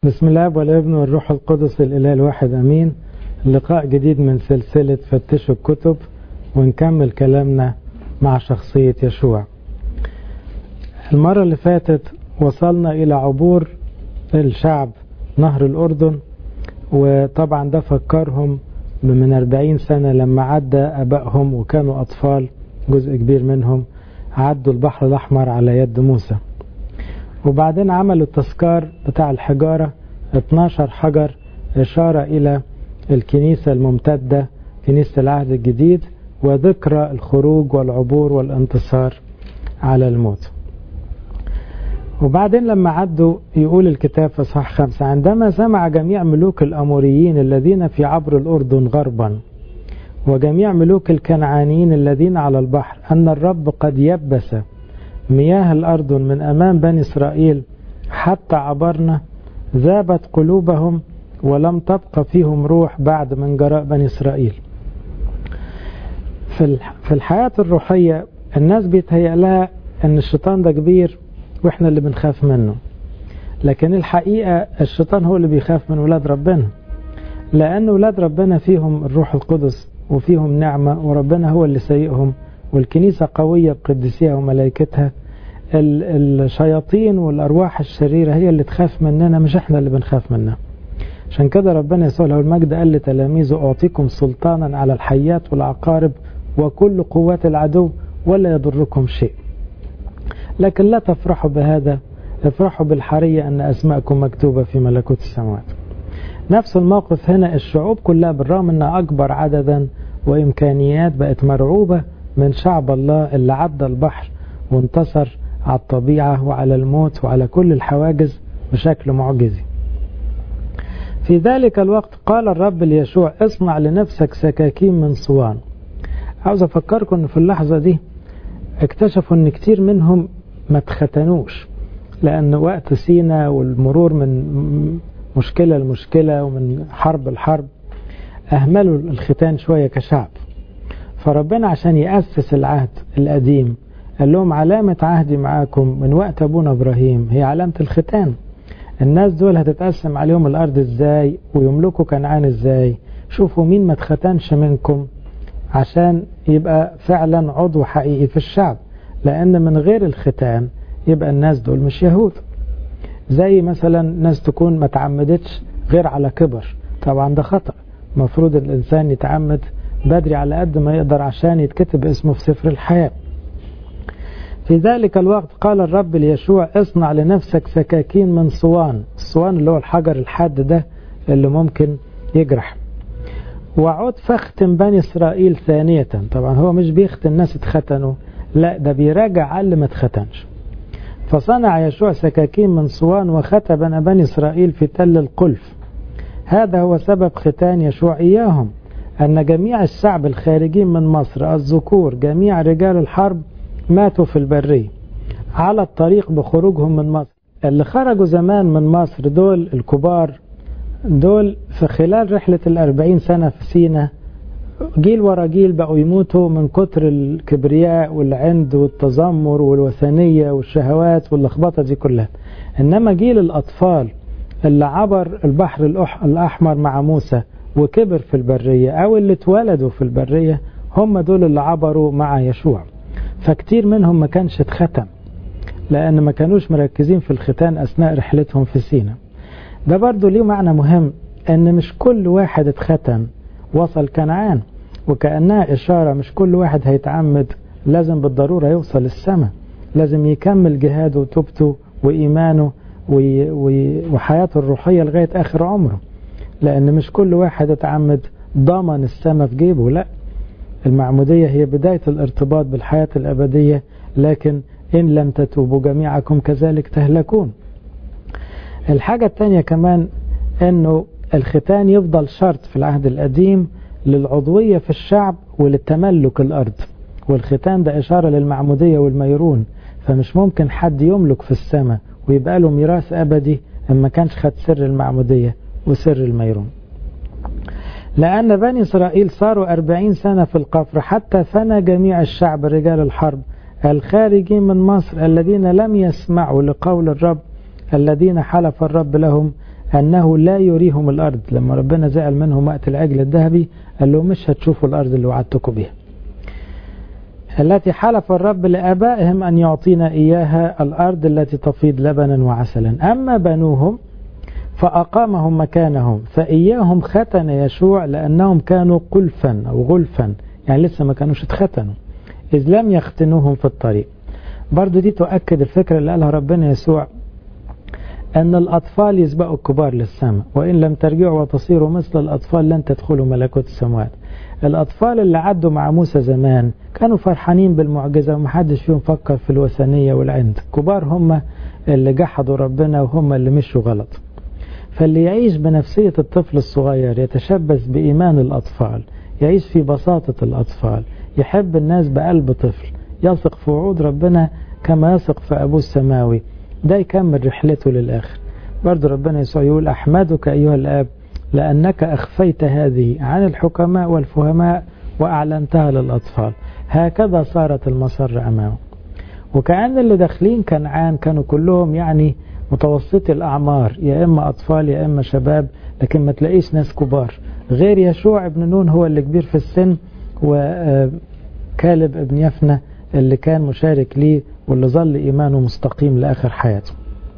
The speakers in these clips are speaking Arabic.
بسم الله والابن والروح القدس الإله الواحد أمين. لقاء جديد من سلسلة فتشوا الكتب، ونكمل كلامنا مع شخصية يشوع. المرة اللي فاتت وصلنا إلى عبور الشعب نهر الأردن، وطبعا ده فكرهم من 40 سنة لما عدى أبائهم وكانوا أطفال، جزء كبير منهم عدوا البحر الأحمر على يد موسى. وبعدين عملوا التذكار بتاع الحجارة 12 حجر، إشارة إلى الكنيسة الممتدة، كنيسة العهد الجديد، وذكرى الخروج والعبور والانتصار على الموت. وبعدين لما عدوا يقول الكتاب في صح 5: عندما سمع جميع ملوك الأموريين الذين في عبر الأردن غربا وجميع ملوك الكنعانيين الذين على البحر أن الرب قد يبس مياه الأردن من أمام بني إسرائيل حتى عبرنا، ذابت قلوبهم ولم تبقى فيهم روح بعد من جراء بني إسرائيل. في الحياة الروحية الناس بيتهيأ لها أن الشيطان ده كبير وإحنا اللي بنخاف منه، لكن الحقيقة الشيطان هو اللي بيخاف من ولاد ربنا، لأن ولاد ربنا فيهم الروح القدس وفيهم نعمة، وربنا هو اللي سيئهم، والكنيسة قوية بقدسيها وملائكتها. الشياطين والأرواح الشريرة هي اللي تخاف مننا، مش احنا اللي بنخاف منها. عشان كده ربنا يسوع له المجد قال لتلاميذه: أعطيكم سلطانا على الحيات والعقارب وكل قوات العدو ولا يضركم شيء. لكن لا تفرحوا بهذا، افرحوا بالحرية أن أسماءكم مكتوبة في ملكوت السماوات. نفس الموقف هنا، الشعوب كلها بالرغم أنها أكبر عددا وإمكانيات بقت مرعوبة من شعب الله اللي عدى البحر وانتصر على الطبيعة وعلى الموت وعلى كل الحواجز بشكل معجزي. في ذلك الوقت قال الرب ليشوع: اصنع لنفسك سكاكين من صوان. عاوز أفكركم أن في اللحظة دي اكتشفوا أن كتير منهم ما اتختنوش، لأن وقت سينا والمرور من مشكلة لمشكلة ومن حرب لحرب أهملوا الختان شوية كشعب. فربنا عشان يأسس العهد القديم قال لهم: علامة عهدي معاكم من وقت أبونا إبراهيم هي علامة الختان. الناس دول هتتقسم عليهم الأرض إزاي ويملكوا كنعان إزاي؟ شوفوا مين ما اتختنش منكم عشان يبقى فعلا عضو حقيقي في الشعب، لأن من غير الختان يبقى الناس دول مش يهود. زي مثلا ناس تكون ما تعمدتش غير على كبر، طبعا ده خطأ. مفروض الإنسان يتعمد بدري على قد ما يقدر عشان يتكتب اسمه في سفر الحياة. في ذلك الوقت قال الرب ليشوع: اصنع لنفسك سكاكين من صوان. الصوان اللي هو الحجر الحاد ده اللي ممكن يجرح. وعود فاختم بني إسرائيل ثانية. طبعا هو مش بيختم الناس اتختنوا، لا ده بيراجع على اللي ما اتختنش. فصنع يشوع سكاكين من صوان وختن بني إسرائيل في تل القلف. هذا هو سبب ختان يشوع إياهم، أن جميع الشعب الخارجين من مصر الذكور جميع رجال الحرب ماتوا في البرية على الطريق بخروجهم من مصر. اللي خرجوا زمان من مصر دول الكبار دول في خلال رحلة 40 سنة في سينا جيل ورا جيل بقوا يموتوا من كتر الكبرياء والعند والتذمر والوثنية والشهوات واللخبطة دي كلها. إنما جيل الأطفال اللي عبر البحر الأحمر مع موسى وكبر في البرية، أو اللي اتولدوا في البرية، هم دول اللي عبروا مع يشوع. فكتير منهم ما كانش اتختم لأن ما كانوش مركزين في الختان أثناء رحلتهم في سينا. ده برضو ليه معنى مهم، أن مش كل واحد اتختم وصل كنعان، وكأنها إشارة مش كل واحد هيتعمد لازم بالضرورة يوصل السماء، لازم يكمل جهاده وتوبته وإيمانه وحياته الروحية لغاية آخر عمره، لأن مش كل واحد اتعمد ضمن السماء في جيبه. لا، المعمودية هي بداية الارتباط بالحياة الأبدية، لكن إن لم تتوبوا جميعكم كذلك تهلكون. الحاجة الثانية كمان أنه الختان يفضل شرط في العهد القديم للعضوية في الشعب وللتملك الأرض، والختان ده إشارة للمعمودية والميرون، فمش ممكن حد يملك في السماء ويبقى له ميراث أبدي إما كانش خد سر المعمودية وسر الميرون. لأن بني إسرائيل صاروا 40 سنة في القفر حتى فنى جميع الشعب رجال الحرب الخارجين من مصر الذين لم يسمعوا لقول الرب الذين حلف الرب لهم أنه لا يريهم الأرض. لما ربنا زعل منهم وقت العجل الذهبي قال لهم مش هتشوفوا الأرض اللي وعدتكم بها، التي حلف الرب لآبائهم أن يعطينا إياها، الأرض التي تفيض لبنا وعسلا. أما بنوهم فأقامهم مكانهم، فإياهم ختن يشوع لأنهم كانوا قلفا أو غلفا، يعني لسه ما كانوش اتختنوا، إذ لم يختنوهم في الطريق. برضو دي تؤكد الفكرة اللي قالها ربنا يسوع أن الأطفال يسبقوا الكبار للسماء، وإن لم ترجعوا وتصيروا مثل الأطفال لن تدخلوا ملكوت السماوات. الأطفال اللي عدوا مع موسى زمان كانوا فرحانين بالمعجزة ومحدش فيهم فكر في الوثنية والعند، كبار هم اللي جحدوا ربنا وهم اللي مشوا غلط. فاللي يعيش بنفسية الطفل الصغير يتشبث بإيمان الأطفال، يعيش في بساطة الأطفال، يحب الناس بقلب طفل، يثق في وعود ربنا كما يثق في أبوه السماوي، ده يكمل رحلته للآخر. برضو ربنا يسوع يقول أحمدك أيها الآب لأنك أخفيت هذه عن الحكماء والفهماء وأعلنتها للأطفال، هكذا صارت المسر أمامه. وكأن اللي داخلين كنعان كانوا كلهم يعني متوسطي الأعمار، يا إما أطفال يا إما شباب، لكن ما تلاقيش ناس كبار، غير يشوع ابن نون هو اللي كبير في السن، وكالب ابن يفنى اللي كان مشارك ليه واللي ظل إيمانه مستقيم لآخر حياته.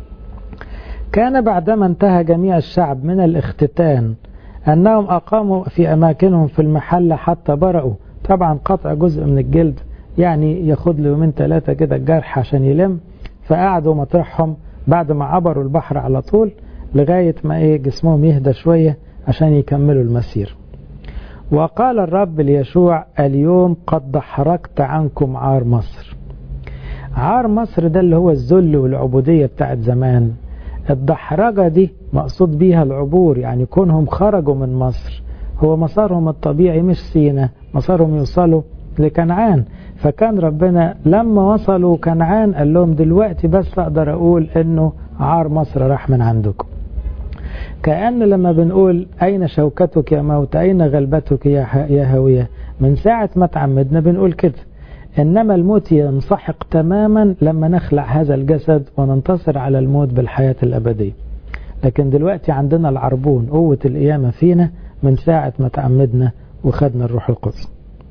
كان بعدما انتهى جميع الشعب من الاختتان أنهم أقاموا في أماكنهم في المحلة حتى برأوا. طبعا قطع جزء من الجلد يعني ياخد له يومين 3 كده الجرح عشان يلم، فقعدوا مطرحهم بعد ما عبروا البحر على طول لغاية ما جسمهم يهدى شوية عشان يكملوا المسير. وقال الرب ليشوع اليوم قد دحرجت عنكم عار مصر. عار مصر ده اللي هو الذل والعبودية بتاعت زمان. الدحرجة دي مقصود بيها العبور، يعني كونهم خرجوا من مصر، هو مسارهم الطبيعي مش سينا، مسارهم يوصلوا لكنعان. فكان ربنا لما وصلوا كنعان قال لهم دلوقتي بس أقدر أقول إنه عار مصر راح من عندكم. كأن لما بنقول أين شوكتك يا موت، أين غلبتك يا هوية، من ساعة ما تعمدنا بنقول كده. إنما الموت ينسحق تماما لما نخلع هذا الجسد وننتصر على الموت بالحياة الأبدية. لكن دلوقتي عندنا العربون، قوة القيامة فينا من ساعة ما تعمدنا وخدنا الروح القدس.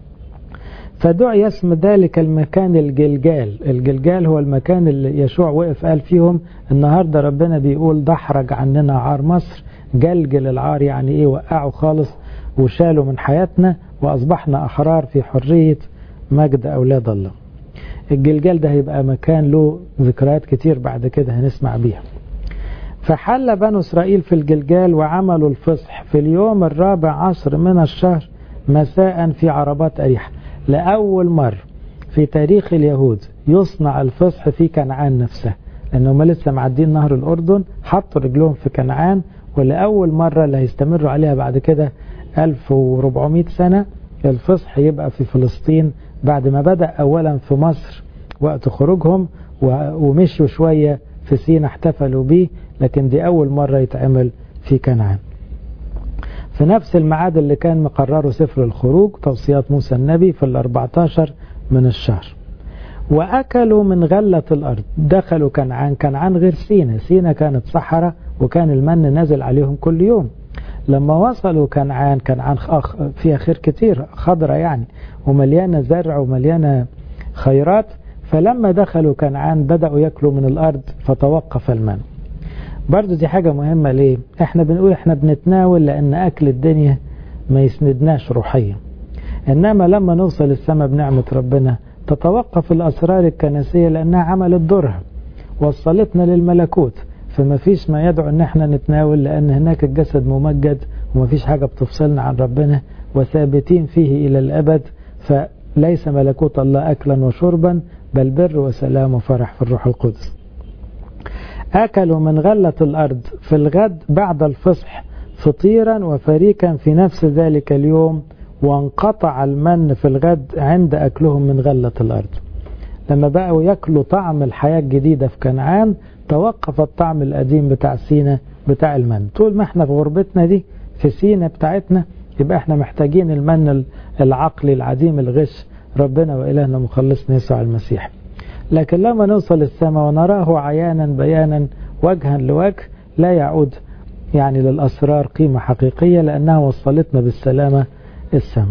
فدعي اسم ذلك المكان الجلجال. الجلجال هو المكان اللي يشوع وقف قال فيهم النهاردة ربنا بيقول دحرج عننا عار مصر. جلجل العار يعني ايه؟ وقعوا خالص وشالوا من حياتنا وأصبحنا أحرار في حرية مجد أولاد الله. الجلجال ده هيبقى مكان له ذكريات كتير بعد كده هنسمع بيها. فحل بنو إسرائيل في الجلجال وعملوا الفصح في اليوم 14 من الشهر مساء في عربات أريحة. لأول مرة في تاريخ اليهود يصنع الفصح في كنعان نفسها، لأنهم لسه معدين نهر الأردن، حطوا رجلهم في كنعان، ولأول مرة اللي هيستمروا عليها بعد كده 1400 سنة الفصح يبقى في فلسطين، بعد ما بدأ أولا في مصر وقت خروجهم ومشوا شوية في سينا احتفلوا به، لكن دي أول مرة يتعمل في كنعان. في نفس الميعاد اللي كان مقرره سفر الخروج توصيات موسى النبي في 14 من الشهر. وأكلوا من غلة الأرض. دخلوا كنعان. كنعان غير سينا، سينا كانت صحراء وكان المن نازل عليهم كل يوم. لما وصلوا كنعان فيها خير كتير، خضرة يعني ومليانة زرع ومليانة خيرات، فلما دخلوا كنعان بدأوا يأكلوا من الأرض فتوقف المن. برضو دي حاجة مهمة. ليه؟ احنا بنقول احنا بنتناول لأن أكل الدنيا ما يسندناش روحيا، إنما لما نوصل السماء بنعمة ربنا تتوقف الأسرار الكنسية لأنها عملت دورها، وصلتنا للملكوت. فما فيش ما يدعو ان احنا نتناول، لأن هناك الجسد ممجد وما فيش حاجة بتفصلنا عن ربنا وثابتين فيه إلى الأبد. فليس ملكوت الله أكلا وشربا، بل بر وسلام وفرح في الروح القدس. أكلوا من غلة الأرض في الغد بعد الفصح فطيرا وفريكا في نفس ذلك اليوم، وانقطع المن في الغد عند أكلهم من غلة الأرض. لما بقوا يأكلوا طعم الحياة الجديدة في كنعان توقف الطعم القديم بتاع سينا بتاع المن. طول ما احنا في غربتنا دي في سينا بتاعتنا يبقى احنا محتاجين المن العقلي العديم الغش، ربنا وإلهنا مخلصنا يسوع المسيح. لكن لما نوصل السماء ونراه عيانا بيانا وجها لوجه لا يعود يعني للأسرار قيمة حقيقية لأنها وصلتنا بالسلامة السماء.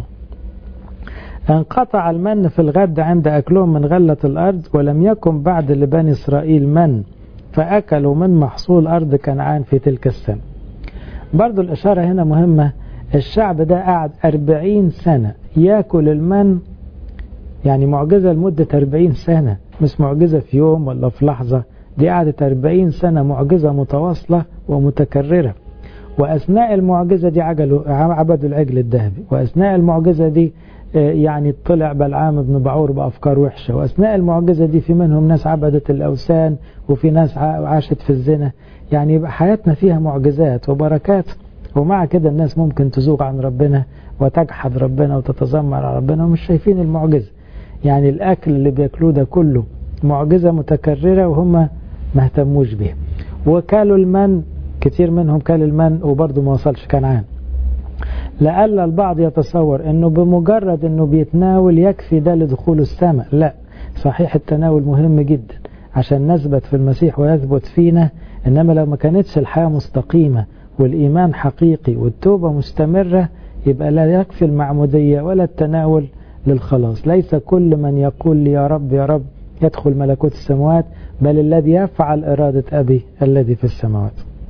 انقطع المن في الغد عند أكلهم من غلة الأرض، ولم يكن بعد لبني إسرائيل من فأكلوا من محصول أرض كنعان في تلك السنة. برضو الإشارة هنا مهمة، الشعب ده قعد 40 سنة يأكل المن، يعني معجزة لمدة 40 سنة، مش معجزة في يوم ولا في لحظة، دي قعدت 40 سنة معجزة متواصلة ومتكررة. وأثناء المعجزة دي عبدوا العجل الذهبي، وأثناء المعجزة دي يعني طلع بلعام بن بعور بأفكار وحشة، وأثناء المعجزة دي في منهم ناس عبدت الأوثان وفي ناس عاشت في الزنا. يعني يبقى حياتنا فيها معجزات وبركات، ومع كده الناس ممكن تزوغ عن ربنا وتجحد ربنا وتتذمر على ربنا ومش شايفين المعجزة. يعني الأكل اللي بيأكلوه ده كله معجزة متكررة وهم ما اهتموش بيها. وكالوا المن، كتير منهم كال المن وبرضه ما وصلش كنعان. لألا البعض يتصور انه بمجرد انه بيتناول يكفي ده لدخول السماء. لا، صحيح التناول مهم جدا عشان نثبت في المسيح ويثبت فينا، انما لو ما كانتش الحياة مستقيمة والإيمان حقيقي والتوبة مستمرة يبقى لا يكفي المعمودية ولا التناول للخلاص. ليس كل من يقول لي يا رب يا رب يدخل ملكوت السماوات، بل الذي يفعل إرادة أبي الذي في السماوات.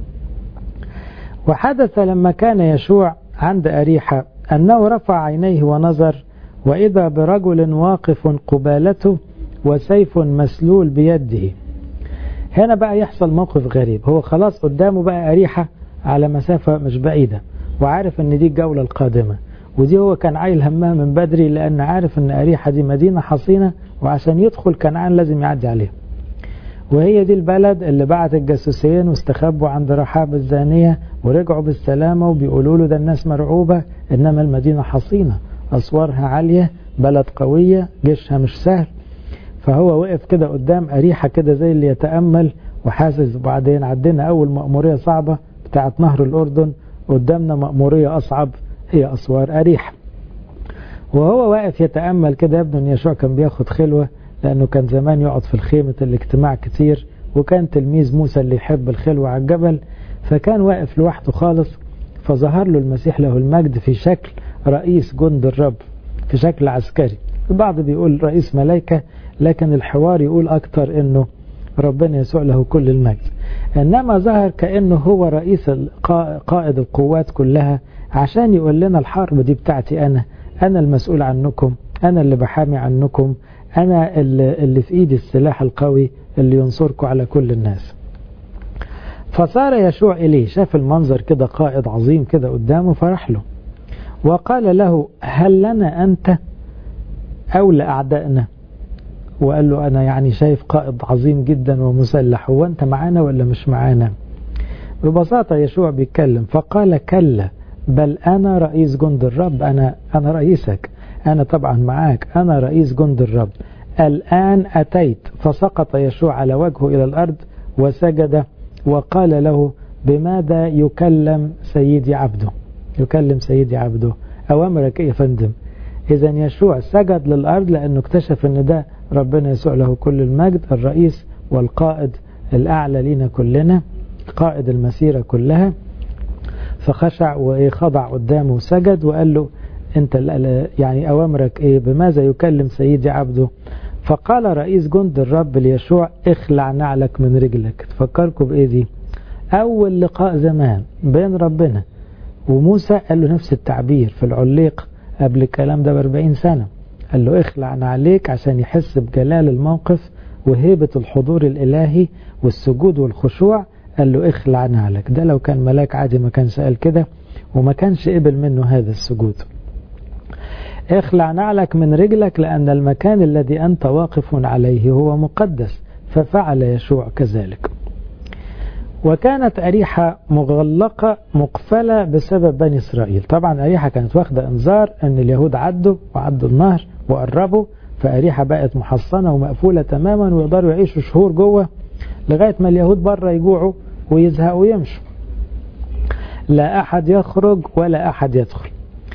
وحدث لما كان يشوع عند أريحة أنه رفع عينيه ونظر، وإذا برجل واقف قبالته وسيف مسلول بيده. هنا بقى يحصل موقف غريب، هو خلاص قدامه بقى أريحة على مسافة مش بعيدة، وعارف ان دي الجولة القادمة، ودي هو كان عايل همها من بدري، لأن عارف ان أريحة دي مدينة حصينة وعشان يدخل كنعان لازم يعدي عليها، وهي دي البلد اللي بعت الجاسوسين واستخبوا عند رحاب الزانية ورجعوا بالسلامة وبيقولوا له ده الناس مرعوبة، إنما المدينة حصينة، أسوارها عالية، بلد قوية، جيشها مش سهل. فهو وقف كده قدام أريحة كده زي اللي يتأمل وحاسس. وبعدين عدينا أول مأمورية صعبة بتاعت نهر الأردن، قدامنا مأمورية أصعب هي أسوار أريحة. وهو واقف يتأمل كده، يبدو أن يشوع كان بياخد خلوة، لأنه كان زمان يقعد في الخيمة الاجتماع كتير، وكان تلميذ موسى اللي يحب الخلوة على الجبل، فكان واقف لوحده خالص. فظهر له المسيح له المجد في شكل رئيس جند الرب، في شكل عسكري. البعض بيقول رئيس ملائكة، لكن الحوار يقول أكتر أنه ربنا يسوع له كل المجد. إنما ظهر كأنه هو رئيس قائد القوات كلها، عشان يقول لنا الحرب دي بتاعتي أنا المسؤول عنكم، أنا اللي بحامي عنكم، أنا اللي في إيدي السلاح القوي اللي ينصركم على كل الناس. فصار يشوع إليه، شاف المنظر كده قائد عظيم كده قدامه، فرح له وقال له هل لنا أنت أو لأعدائنا؟ وقال له أنا يعني شايف قائد عظيم جدا ومسلح، هو أنت معانا ولا مش معانا؟ ببساطة يشوع بيتكلم، فقال كلا بل أنا رئيس جند الرب، أنا رئيسك، أنا طبعا معاك، أنا رئيس جند الرب. الآن أتيت. فسقط يشوع على وجهه إلى الأرض وسجد وقال له بماذا يكلم سيدي عبده؟ يكلم سيدي عبده، أوامرك إيه يا فندم؟ إذا يشوع سجد للأرض لأنه اكتشف أن ده ربنا يسوع له كل المجد، الرئيس والقائد الأعلى لنا كلنا، قائد المسيرة كلها. فخشع وخضع قدامه وسجد وقال له أنت يعني أوامرك إيه؟ بماذا يكلم سيدي عبده؟ فقال رئيس جند الرب ليشوع اخلع نعلك من رجلك. تفكركم بإيه دي؟ أول لقاء زمان بين ربنا وموسى قال له نفس التعبير في العليق قبل الكلام ده ب40 سنة، قال له اخلع نعليك عشان يحس بجلال الموقف وهيبة الحضور الإلهي والسجود والخشوع. قال له اخلع نعلك. ده لو كان ملاك عادي ما كانش قال كده وما كانش قبل منه هذا السجود. اخلع نعلك من رجلك لأن المكان الذي أنت واقف عليه هو مقدس. ففعل يشوع كذلك. وكانت أريحة مغلقة مقفلة بسبب بني إسرائيل. طبعا أريحة كانت واخدة انذار أن اليهود عدوا النهر وقربوا، فأريحة بقت محصنة ومقفولة تماما ويقدروا يعيشوا شهور جوه لغاية ما اليهود بره يجوعوا ويزهقوا ويمشوا. لا أحد يخرج ولا أحد يدخل.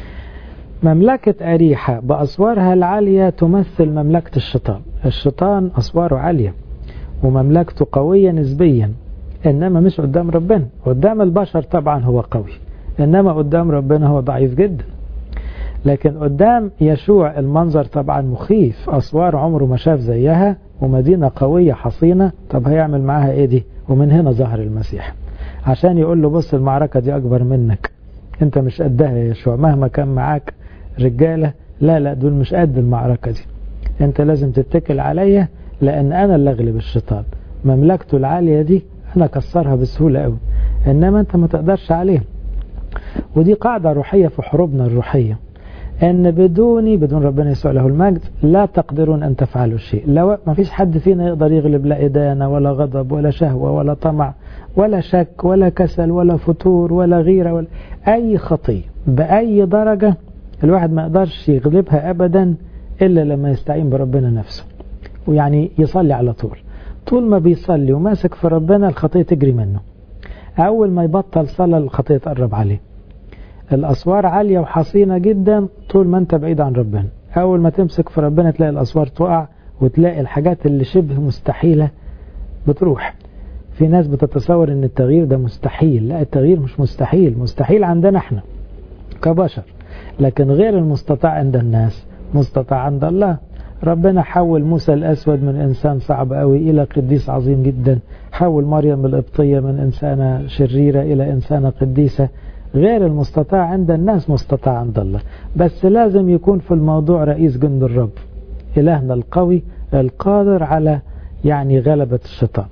مملكة أريحة بأسوارها العالية تمثل مملكة الشيطان. الشيطان أسواره عالية ومملكته قوية نسبيا، إنما مش قدام ربنا. قدام البشر طبعا هو قوي، إنما قدام ربنا هو ضعيف جدا. لكن قدام يشوع المنظر طبعا مخيف، أسوار عمره ما شاف زيها ومدينة قوية حصينة، طب هيعمل معاها ايه دي؟ ومن هنا ظهر المسيح عشان يقول له بص المعركة دي أكبر منك، انت مش قدها يا يشوع، مهما كان معاك رجالة لا دول مش قد المعركة دي، انت لازم تتكل عليا لأن أنا اللي أغلب الشيطان، مملكته العالية دي أنا كسرها بسهولة قوي، إنما انت ما تقدرش عليه. ودي قاعدة روحية في حروبنا الروحية، ان بدون ربنا يسوع له المجد لا تقدرون ان تفعلوا شيء. لو ما فيش حد فينا يقدر يغلب لا إدانة ولا غضب ولا شهوة ولا طمع ولا شك ولا كسل ولا فتور ولا غيرة ولا اي خطية بأي درجة، الواحد ما يقدرش يغلبها ابدا الا لما يستعين بربنا نفسه، ويعني يصلي على طول ما بيصلي وماسك في ربنا الخطية تجري منه، اول ما يبطل صلاة الخطية تقرب عليه. الأسوار عالية وحصينة جدا طول ما انت بعيد عن ربنا، أول ما تمسك في ربنا تلاقي الأسوار تقع، وتلاقي الحاجات اللي شبه مستحيلة بتروح. في ناس بتتصور ان التغيير ده مستحيل، لا التغيير مش مستحيل، مستحيل عندنا احنا كبشر، لكن غير المستطاع عند الناس مستطاع عند الله. ربنا حول موسى الأسود من إنسان صعب قوي إلى قديس عظيم جدا، حول مريم القبطية من إنسانة شريرة إلى إنسانة قديسة. غير المستطاع عند الناس مستطاع عند الله، بس لازم يكون في الموضوع رئيس جند الرب، إلهنا القوي القادر على غلبة الشيطان.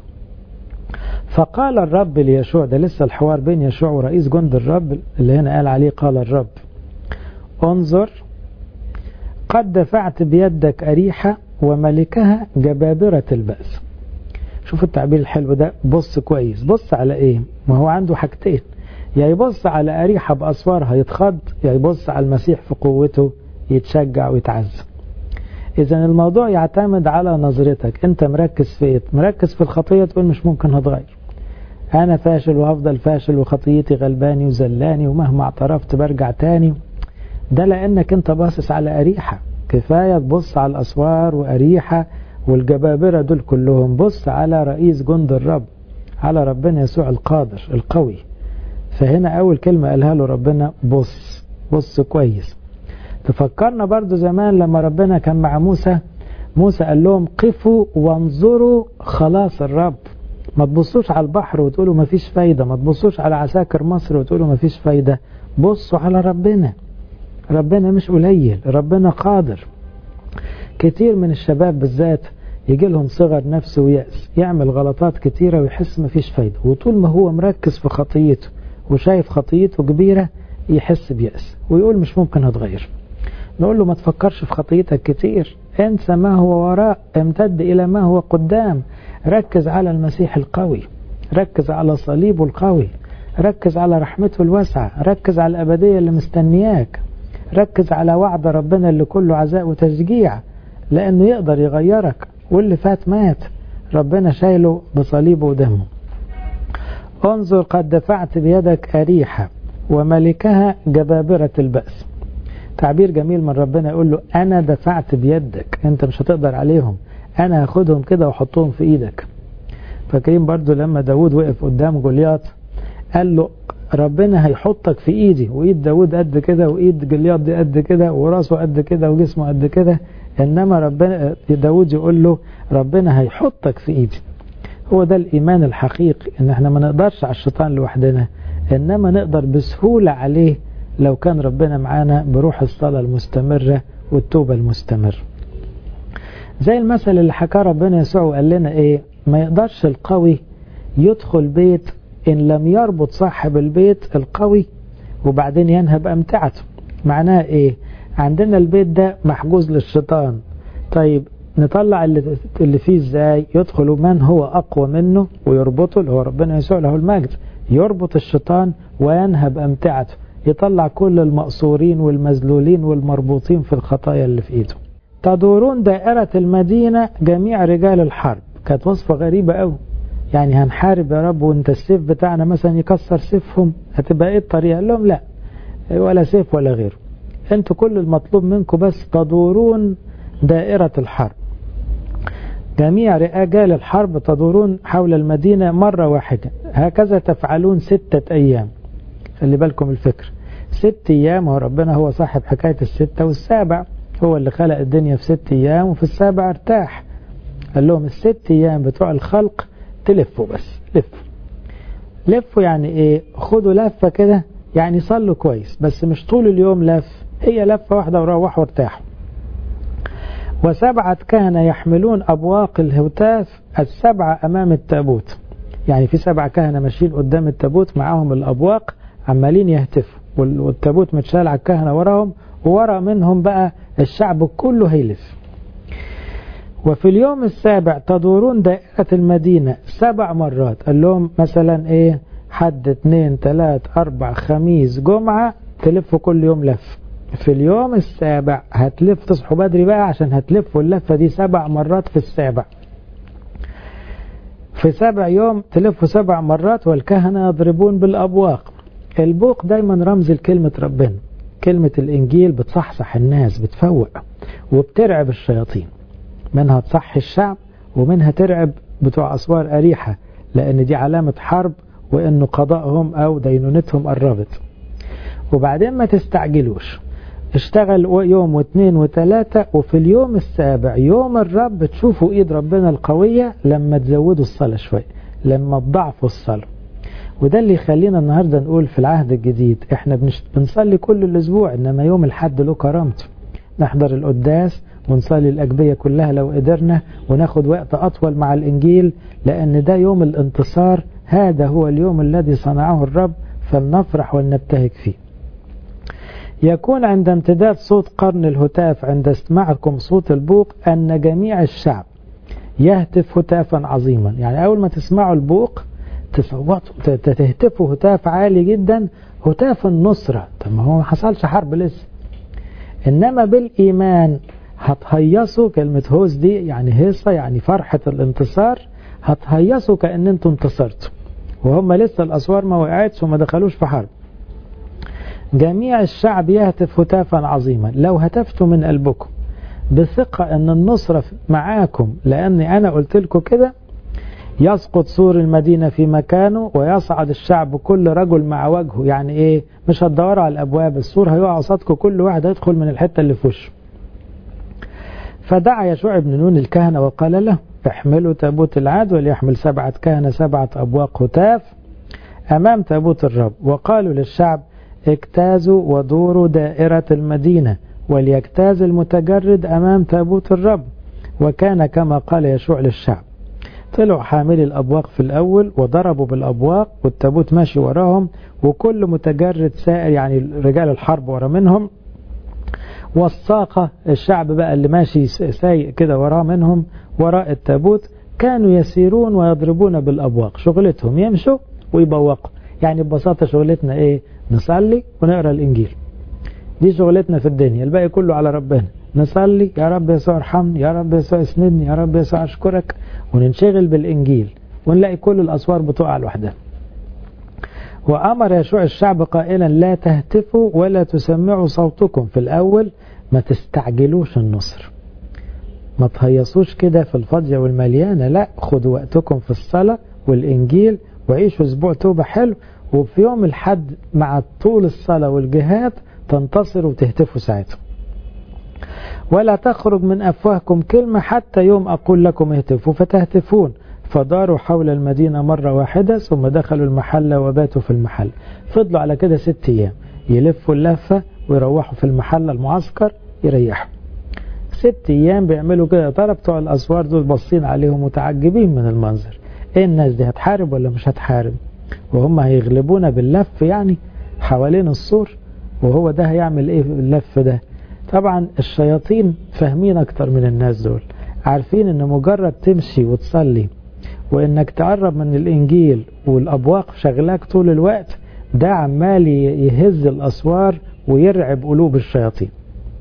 فقال الرب ليشوع، ده لسه الحوار بين يشوع ورئيس جند الرب اللي هنا قال عليه قال الرب، انظر قد دفعت بيدك أريحة وملكها جبابرة البأس. شوف التعبير الحلو ده، بص كويس، بص على ايه؟ ما هو عنده حاجتين، يا يبص على أريحة بأسوارها يتخض، يا يبص على المسيح في قوته يتشجع ويتعز. إذن الموضوع يعتمد على نظرتك، انت مركز في ايه؟ مركز في الخطية تقول مش ممكن هتغير، انا فاشل وهفضل فاشل وخطيتي غلباني وزلاني ومهما اعترفت برجع تاني، ده لانك انت باصص على أريحة. كفاية تبص على الأسوار وأريحة والجبابرة دول كلهم، بص على رئيس جند الرب، على ربنا يسوع القادر القوي. فهنا أول كلمة قالها له ربنا بص كويس. تفكرنا برضو زمان لما ربنا كان مع موسى قال لهم قفوا وانظروا خلاص الرب. ما تبصوش على البحر وتقولوا ما فيش فايدة، ما تبصوش على عساكر مصر وتقولوا ما فيش فايدة، بصوا على ربنا مش قليل، ربنا قادر. كتير من الشباب بالذات يجي لهم صغر نفس ويأس، يعمل غلطات كتيرة ويحس ما فيش فايدة، وطول ما هو مركز في خطيته وشايف خطيته كبيرة يحس بيأس ويقول مش ممكن هتغير. نقول له ما تفكرش في خطيتك كتير، انسى ما هو وراء، امتد إلى ما هو قدام، ركز على المسيح القوي، ركز على صليبه القوي، ركز على رحمته الواسعة، ركز على الأبدية اللي مستنياك، ركز على وعد ربنا اللي كله عزاء وتشجيع، لأنه يقدر يغيرك، واللي فات مات، ربنا شايله بصليبه ودمه. انظر قد دفعت بيدك أريحة وملكها جبابرة البأس. تعبير جميل من ربنا، يقول له أنا دفعت بيدك، أنت مش هتقدر عليهم، أنا هاخدهم كده وحطهم في إيدك. فاكرين برضو لما داود وقف قدام جولياط قال له ربنا هيحطك في إيدي، وإيد داود قد كده وإيد جولياط دي قد كده وراسه قد كده وجسمه قد كده، إنما ربنا داود يقول له ربنا هيحطك في إيدي. هو ده الإيمان الحقيقي، إن احنا ما نقدرش على الشيطان لوحدنا، إنما نقدر بسهولة عليه لو كان ربنا معانا بروح الصلاة المستمرة والتوبة المستمرة. زي المثل اللي حكاه ربنا يسوع وقال لنا ايه، ما يقدرش القوي يدخل بيت إن لم يربط صاحب البيت القوي وبعدين ينهب أمتعته. معناها ايه؟ عندنا البيت ده محجوز للشيطان، طيب نطلع اللي فيه ازاي؟ يدخل من هو أقوى منه ويربطه، اللي هو ربنا يسوع له المجد، يربط الشيطان وينهب أمتعته، يطلع كل المقصورين والمذلولين والمربوطين في الخطايا اللي في ايده. تدورون دائرة المدينة جميع رجال الحرب. كانت وصفة غريبة قوي، يعني هنحارب يا رب وانت السيف بتاعنا مثلا يكسر سيفهم، هتبقى ايه الطريقة؟ قال لهم لا، ولا سيف ولا غيره، انتوا كل المطلوب منكم بس تدورون دائرة الحرب. جميع رجال الحرب تدورون حول المدينة مرة واحدة، هكذا تفعلون 6 أيام. خلي بالكم الفكر، 6 أيام، وربنا هو صاحب حكاية 6 والسابع، هو اللي خلق الدنيا في 6 أيام وفي السابع ارتاح. قال لهم 6 أيام بتوع الخلق تلفوا بس، لفوا يعني ايه؟ خدوا لفة كده، يعني صلوا كويس بس مش طول اليوم لف، هي لفة واحدة وروحوا ارتاحوا. و7 كهنة يحملون أبواق الهتاف 7 أمام التابوت، يعني في 7 كهنة ماشيين قدام التابوت معاهم الأبواق عمالين يهتفوا، والتابوت متشال على الكهنة وراهم، وورا منهم بقى الشعب كله هيلف. وفي اليوم السابع تدورون دائرة المدينة 7 مرات. قال لهم مثلا ايه؟ حد 2 3 4 خميس جمعة، تلفوا كل يوم لف. في اليوم السابع هتلف، تصحوا بدري بقى عشان هتلفوا اللفة دي 7 مرات في السابع. في 7 يوم تلفوا 7 مرات، والكهنة يضربون بالأبواق. البوق دايما رمز لكلمة ربنا، كلمة الإنجيل بتصحصح الناس، بتفوق وبترعب الشياطين، منها تصحي الشعب ومنها ترعب بتوع أسوار أريحة، لأن دي علامة حرب وإنه قضاءهم أو دينونتهم قربت. وبعدين ما تستعجلوش، اشتغل يوم و2 و3، وفي اليوم السابع يوم الرب تشوفوا ايد ربنا القوية لما تزودوا الصلاة شوية، لما تضعفوا الصلاة. وده اللي يخلينا النهاردة نقول في العهد الجديد احنا بنصلي كل الاسبوع، انما يوم الحد له كرامته، نحضر القداس ونصلي الأجبية كلها لو قدرنا، وناخد وقت أطول مع الإنجيل، لأن ده يوم الانتصار، هذا هو اليوم الذي صنعه الرب، فلنفرح ولنبتهج فيه. يكون عند امتداد صوت قرن الهتاف عند استماعكم صوت البوق أن جميع الشعب يهتف هتافا عظيما. يعني أول ما تسمعوا البوق تصوتوا تهتفوا هتاف عالي جدا، هتاف النصرة. طب ما هو ما حصلش حرب لسه، إنما بالإيمان هتهيصوا. كلمة هوس دي يعني هيصة، يعني فرحة الانتصار، هتهيصوا كأن انتم انتصرتوا وهم لسه الأسوار ما وقعتش وما دخلوش في حرب. جميع الشعب يهتف هتافا عظيما. لو هتفتوا من قلبكم بثقة ان النصرة معاكم، لأني أنا قلت لكم كده، يسقط سور المدينة في مكانه ويصعد الشعب كل رجل مع وجهه. يعني ايه؟ مش هتدوروا على الأبواب، السور هيقع قصادكم، كل واحد هيدخل من الحتة اللي في وشه. فدعا يشوع بن نون الكهنة وقال له احملوا تابوت العهد، وليحمل 7 كهنة 7 أبواق هتاف أمام تابوت الرب. وقالوا للشعب اجتازوا ودوروا دائرة المدينة، وليجتاز المتجرد أمام تابوت الرب. وكان كما قال يشوع للشعب. طلعوا حاملي الأبواق في الأول وضربوا بالأبواق، والتابوت ماشي وراهم، وكل متجرد سائر، يعني رجال الحرب ورا منهم، والساقة الشعب بقى اللي ماشي سايق كده وراه منهم وراء التابوت، كانوا يسيرون ويضربون بالأبواق. شغلتهم يمشوا ويبوقوا. يعني ببساطة شغلتنا ايه؟ نصلي ونقرأ الإنجيل، دي شغلتنا في الدنيا، الباقي كله على ربنا. نصلي يا رب يسوع ارحمني، يا رب يسوع اسندني، يا رب يسوع اشكرك، وننشغل بالإنجيل، ونلاقي كل الأسوار بتقع لوحدها. وأمر يشوع الشعب قائلا لا تهتفوا ولا تسمعوا صوتكم. في الأول ما تستعجلوش النصر، ما تهيصوش كده في الفاضية والمليانة، لا، خدوا وقتكم في الصلاة والإنجيل، وعيشوا أسبوع توبة حلو، وفي يوم الحد مع طول الصلاة والجهاد تنتصروا وتهتفوا ساعتها. ولا تخرج من أفواهكم كلمة حتى يوم أقول لكم اهتفوا فتهتفون. فداروا حول المدينة مرة واحدة، ثم دخلوا المحل وباتوا في المحل. فضلوا على كده 6 أيام، يلفوا اللفة ويروحوا في المحل المعسكر يريحوا. 6 أيام بيعملوا كده. ترى بتوع الأسوار دول باصين عليهم متعجبين من المنظر، ايه الناس دي هتحارب ولا مش هتحارب؟ وهم هيغلبونا باللف يعني حوالين السور، وهو ده هيعمل ايه اللف ده؟ طبعا الشياطين فاهمين اكتر من الناس دول، عارفين ان مجرد تمشي وتصلي وانك تقرب من الانجيل والابواق شغلاك طول الوقت، ده عمال يهز الاسوار ويرعب قلوب الشياطين.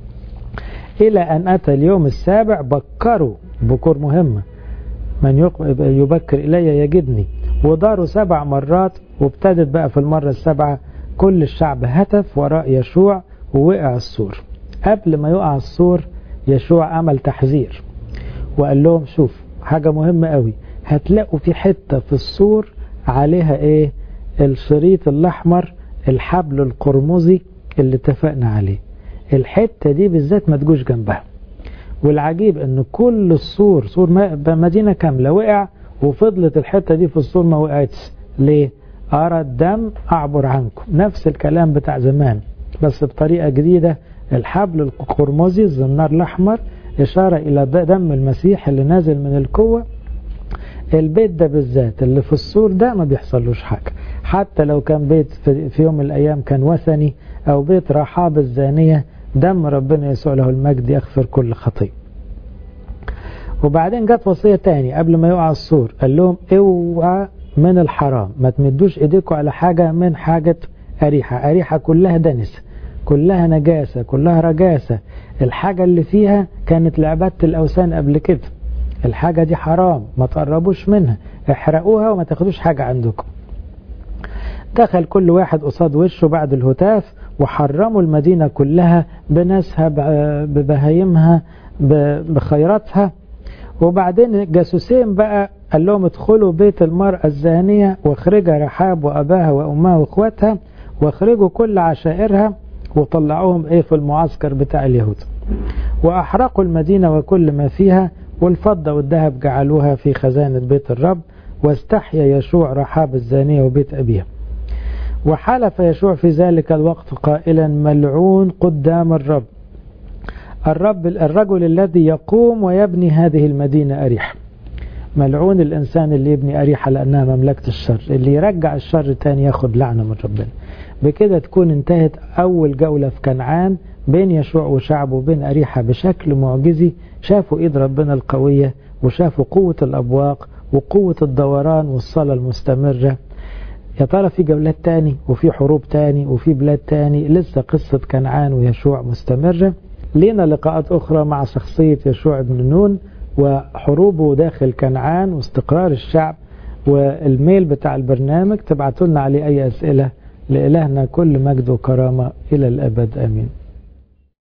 الى ان اتى اليوم السابع بكروا، بكور مهمة، من يبكر الي يجدني. وداروا 7 مرات، وابتدت بقى في المرة السابعة كل الشعب هتف وراء يشوع ووقع السور. قبل ما يقع السور يشوع عمل تحذير وقال لهم شوف حاجة مهمة قوي، هتلاقوا في حتة في السور عليها ايه؟ الشريط الأحمر، الحبل القرمزي اللي اتفقنا عليه. الحتة دي بالذات ما تجوش جنبها. والعجيب ان كل السور، سور مدينة كاملة وقع وفضلت الحتة دي في السور ما وقعتش. ليه؟ أرى الدم أعبر عنكم. نفس الكلام بتاع زمان بس بطريقة جديدة. الحبل القرمزي الزنار الأحمر إشارة إلى دم المسيح اللي نازل من القوة. البيت ده بالذات اللي في السور ده ما بيحصلوش حاجة، حتى لو كان بيت في يوم من الأيام كان وثني أو بيت رحاب الزانية، دم ربنا يسوع له المجد يغفر كل خطيئة. وبعدين جت وصية تاني قبل ما يقع السور، قال لهم اوعى من الحرام، ما تمدوش ايديكم على حاجة من حاجة أريحة. أريحة كلها دنس، كلها نجاسة، كلها رجاسة. الحاجة اللي فيها كانت لعبادة الأوثان قبل كده. الحاجة دي حرام، ما تقربوش منها، احرقوها وما تاخدوش حاجة عندكم. دخل كل واحد قصاد وشه بعد الهتاف وحرموا المدينة كلها بناسها ببهايمها بخيراتها. وبعدين جاسوسين بقى قال لهم ادخلوا بيت المرأة الزانية واخرجها رحاب وأباها وأمها وإخواتها واخرجوا كل عشائرها وطلعوهم في المعسكر بتاع اليهود. وأحرقوا المدينة وكل ما فيها، والفضة والذهب جعلوها في خزانة بيت الرب. واستحيا يشوع رحاب الزانية وبيت أبيها. وحلف يشوع في ذلك الوقت قائلا ملعون قدام الرب الرجل الذي يقوم ويبني هذه المدينة أريحة. ملعون الإنسان اللي يبني أريحة لأنها مملكة الشر، اللي يرجع الشر تاني ياخد لعنة من ربنا. بكده تكون انتهت أول جولة في كنعان بين يشوع وشعبه وبين أريحة بشكل معجزي. شافوا إيد ربنا القوية وشافوا قوة الأبواق وقوة الدوران والصلاة المستمرة. يا ترى في جولات تاني وفي حروب تاني وفي بلاد تاني؟ لسه قصة كنعان ويشوع مستمرة. لينا لقاءات أخرى مع شخصية يشوع بن نون وحروبه داخل كنعان واستقرار الشعب. والميل بتاع البرنامج تبعتوا لنا عليه أي أسئلة. لإلهنا كل مجد وكرامة إلى الأبد آمين.